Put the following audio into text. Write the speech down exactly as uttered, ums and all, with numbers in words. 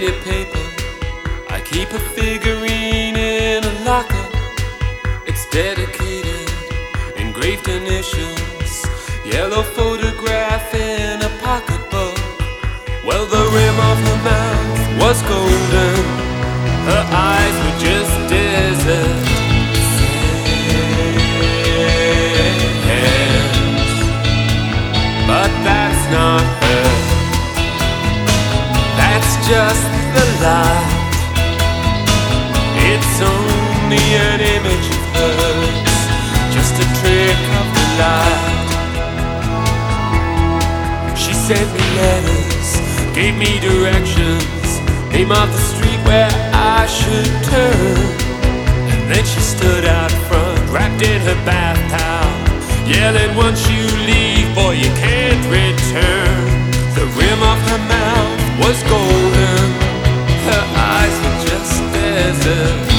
daily paper. I keep a figurine in a locker. It's dedicated, engraved initials, yellow photograph in a pocketbook. Well, the rim of her mouth was golden, her eyes were just desert sands. But that's not her, that's just the light. It's only an image of hers, just a trick of the light. She sent me letters, gave me directions, name of the street where I should turn. And then she stood out front, wrapped in her bath towel, yelling, once you leave, boy, you can't return. The rim of her mouth was golden, her eyes were just desert